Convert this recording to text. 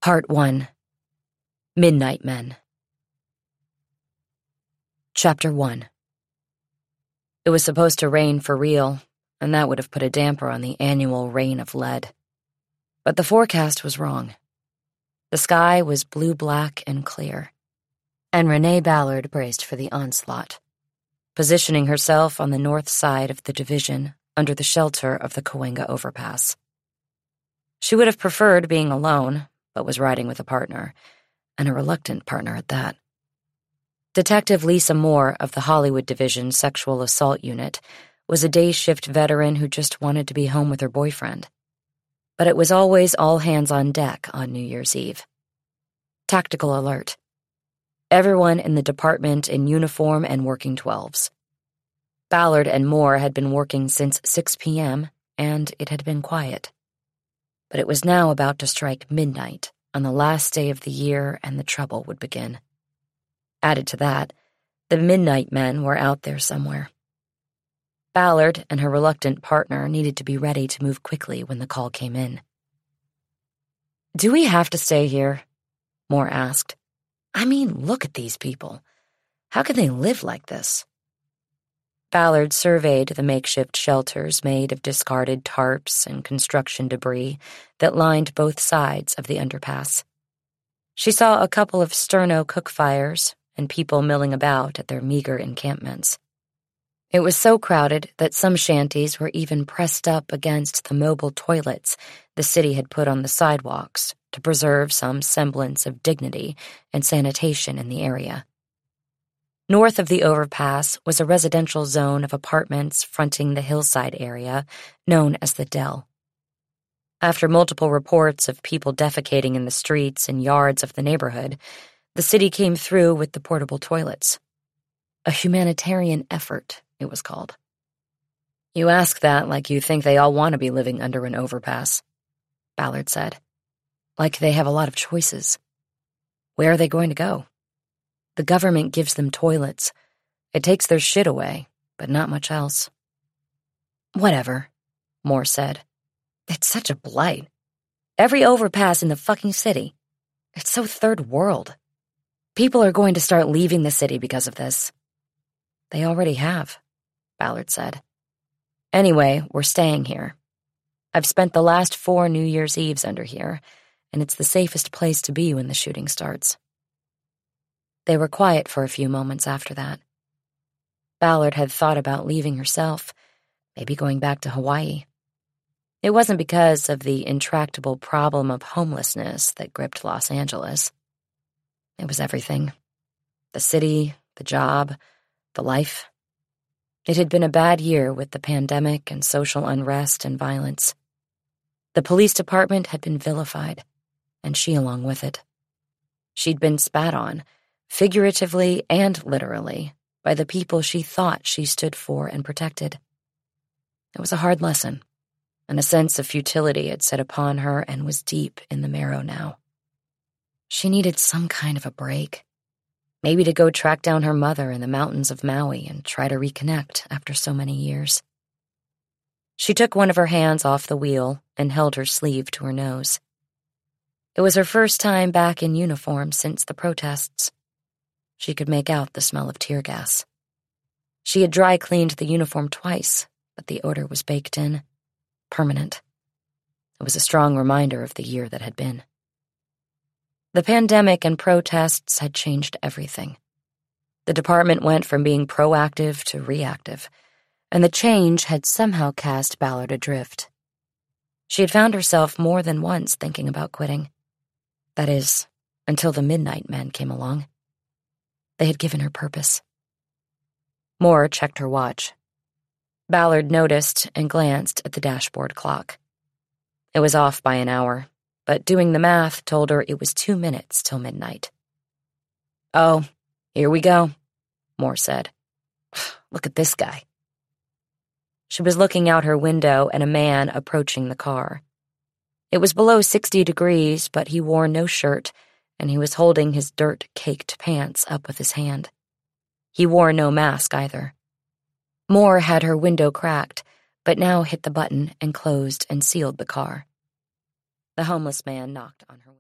Part 1. Midnight Men. Chapter 1. It was supposed to rain for real, and that would have put a damper on the annual rain of lead. But the forecast was wrong. The sky was blue-black and clear, and Renee Ballard braced for the onslaught, positioning herself on the north side of the division under the shelter of the Cahuenga overpass. She would have preferred being alone, but was riding with a partner, and a reluctant partner at that. Detective Lisa Moore of the Hollywood Division Sexual Assault Unit was a day-shift veteran who just wanted to be home with her boyfriend. But it was always all hands on deck on New Year's Eve. Tactical alert. Everyone in the department in uniform and working 12s. Ballard and Moore had been working since 6 p.m., and it had been quiet. But it was now about to strike midnight on the last day of the year, and the trouble would begin. Added to that, the Midnight Men were out there somewhere. Ballard and her reluctant partner needed to be ready to move quickly when the call came in. "Do we have to stay here?" Moore asked. "I mean, look at these people. How can they live like this?" Ballard surveyed the makeshift shelters made of discarded tarps and construction debris that lined both sides of the underpass. She saw a couple of sterno cook fires and people milling about at their meager encampments. It was so crowded that some shanties were even pressed up against the mobile toilets the city had put on the sidewalks to preserve some semblance of dignity and sanitation in the area. North of the overpass was a residential zone of apartments fronting the hillside area known as the Dell. After multiple reports of people defecating in the streets and yards of the neighborhood, the city came through with the portable toilets. A humanitarian effort, it was called. "You ask that like you think they all want to be living under an overpass," Ballard said. "Like they have a lot of choices. Where are they going to go? The government gives them toilets. It takes their shit away, but not much else." "Whatever," Moore said. "It's such a blight. Every overpass in the fucking city. It's so third world. People are going to start leaving the city because of this." "They already have," Ballard said. "Anyway, we're staying here. I've spent the last 4 New Year's Eves under here, and it's the safest place to be when the shooting starts." They were quiet for a few moments after that. Ballard had thought about leaving herself, maybe going back to Hawaii. It wasn't because of the intractable problem of homelessness that gripped Los Angeles. It was everything. The city, the job, the life. It had been a bad year with the pandemic and social unrest and violence. The police department had been vilified, and she along with it. She'd been spat on, figuratively and literally, by the people she thought she stood for and protected. It was a hard lesson, and a sense of futility had set upon her and was deep in the marrow now. She needed some kind of a break, maybe to go track down her mother in the mountains of Maui and try to reconnect after so many years. She took one of her hands off the wheel and held her sleeve to her nose. It was her first time back in uniform since the protests. She could make out the smell of tear gas. She had dry cleaned the uniform twice, but the odor was baked in, permanent. It was a strong reminder of the year that had been. The pandemic and protests had changed everything. The department went from being proactive to reactive, and the change had somehow cast Ballard adrift. She had found herself more than once thinking about quitting. That is, until the Midnight Men came along. They had given her purpose. Moore checked her watch. Ballard noticed and glanced at the dashboard clock. It was off by an hour, but doing the math told her it was 2 minutes till midnight. "Oh, here we go," Moore said. "Look at this guy." She was looking out her window at a man approaching the car. It was below 60 degrees, but he wore no shirt, and he was holding his dirt-caked pants up with his hand. He wore no mask either. Moore had her window cracked, but now hit the button and closed and sealed the car. The homeless man knocked on her window.